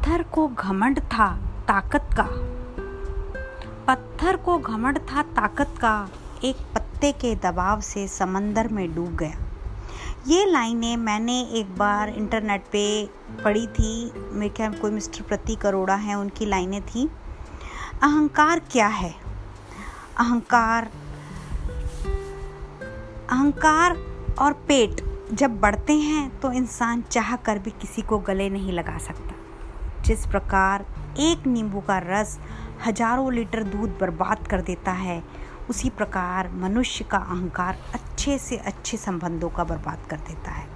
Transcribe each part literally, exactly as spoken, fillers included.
पत्थर को घमंड था ताकत का पत्थर को घमंड था ताकत का एक पत्ते के दबाव से समंदर में डूब गया। ये लाइनें मैंने एक बार इंटरनेट पे पढ़ी थी। मेरे ख्याल कोई मिस्टर प्रतीक अरोड़ा हैं, उनकी लाइनें थी। अहंकार क्या है? अहंकार अहंकार और पेट जब बढ़ते हैं तो इंसान चाह कर भी किसी को गले नहीं लगा सकता। जिस प्रकार एक नींबू का रस हजारों लीटर दूध बर्बाद कर देता है, उसी प्रकार मनुष्य का अहंकार अच्छे से अच्छे संबंधों का बर्बाद कर देता है।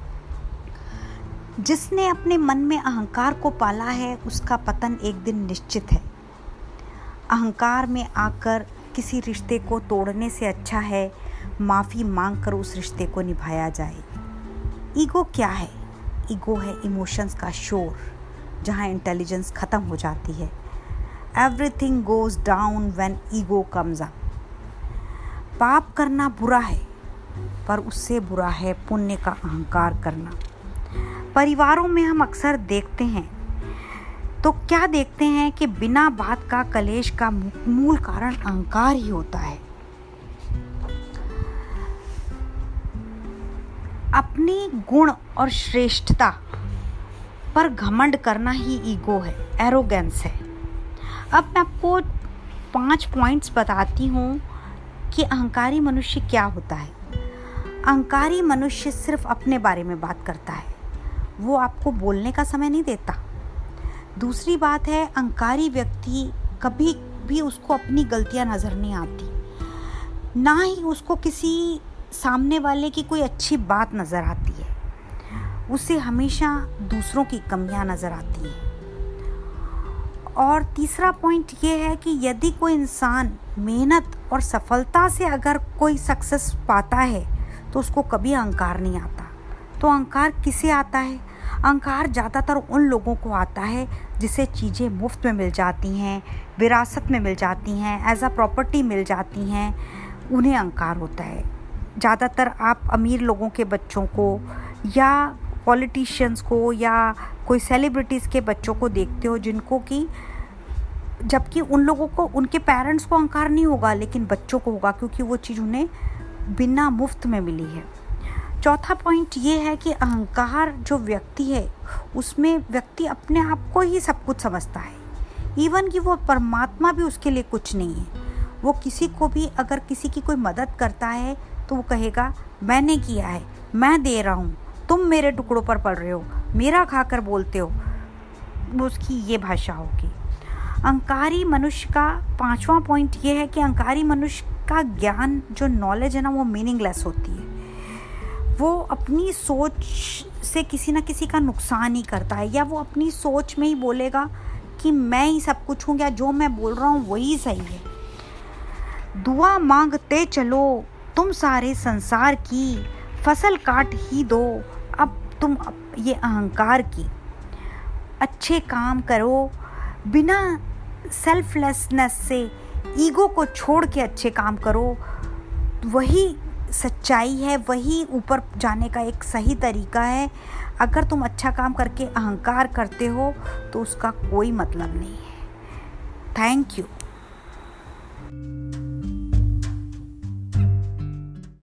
जिसने अपने मन में अहंकार को पाला है, उसका पतन एक दिन निश्चित है। अहंकार में आकर किसी रिश्ते को तोड़ने से अच्छा है माफ़ी मांगकर उस रिश्ते को निभाया जाए। ईगो क्या है? ईगो है इमोशंस का शोर, जहाँ इंटेलिजेंस ख़त्म हो जाती है। Everything goes down when ego comes up. पाप करना बुरा है, पर उससे बुरा है पुण्य का अहंकार करना। परिवारों में हम अक्सर देखते हैं तो क्या देखते हैं कि बिना बात का कलेश का मूल कारण अहंकार ही होता है। अपनी गुण और श्रेष्ठता पर घमंड करना ही ईगो है, एरोगेंस है। अब मैं आपको पांच पॉइंट्स बताती हूँ कि अहंकारी मनुष्य क्या होता है। अहंकारी मनुष्य सिर्फ अपने बारे में बात करता है, वो आपको बोलने का समय नहीं देता। दूसरी बात है, अहंकारी व्यक्ति कभी भी उसको अपनी गलतियाँ नज़र नहीं आती, ना ही उसको किसी सामने वाले की कोई अच्छी बात नज़र आती है। उसे हमेशा दूसरों की कमियां नज़र आती हैं। और तीसरा पॉइंट ये है कि यदि कोई इंसान मेहनत और सफलता से अगर कोई सक्सेस पाता है तो उसको कभी अहंकार नहीं आता। तो अहंकार किसे आता है? अहंकार ज़्यादातर उन लोगों को आता है जिसे चीज़ें मुफ्त में मिल जाती हैं, विरासत में मिल जाती हैं, एज अ प्रॉपर्टी मिल जाती हैं, उन्हें अहंकार होता है। ज़्यादातर आप अमीर लोगों के बच्चों को या पॉलिटिशियंस को या कोई सेलिब्रिटीज़ के बच्चों को देखते हो जिनको कि जबकि उन लोगों को, उनके पेरेंट्स को अहंकार नहीं होगा, लेकिन बच्चों को होगा, क्योंकि वो चीज़ उन्हें बिना मुफ्त में मिली है। चौथा पॉइंट ये है कि अहंकार जो व्यक्ति है, उसमें व्यक्ति अपने आप को ही सब कुछ समझता है। इवन कि वो परमात्मा भी उसके लिए कुछ नहीं है। वो किसी को भी अगर किसी की कोई मदद करता है तो वो कहेगा मैंने किया है, मैं दे रहा हूँ, तुम मेरे टुकड़ों पर पल रहे हो, मेरा खाकर बोलते हो, उसकी ये भाषा होगी। अहंकारी मनुष्य का पांचवा पॉइंट ये है कि अहंकारी मनुष्य का ज्ञान, जो नॉलेज है ना, वो मीनिंगलेस होती है। वो अपनी सोच से किसी ना किसी का नुकसान ही करता है, या वो अपनी सोच में ही बोलेगा कि मैं ही सब कुछ हूँ, या जो मैं बोल रहा हूँ वही सही है। दुआ मांगते चलो तुम सारे संसार की, फसल काट ही दो अब तुम ये अहंकार की। अच्छे काम करो बिना सेल्फलेसनेस से, ईगो को छोड़ के अच्छे काम करो। वही सच्चाई है, वही ऊपर जाने का एक सही तरीका है। अगर तुम अच्छा काम करके अहंकार करते हो तो उसका कोई मतलब नहीं है। Thank you.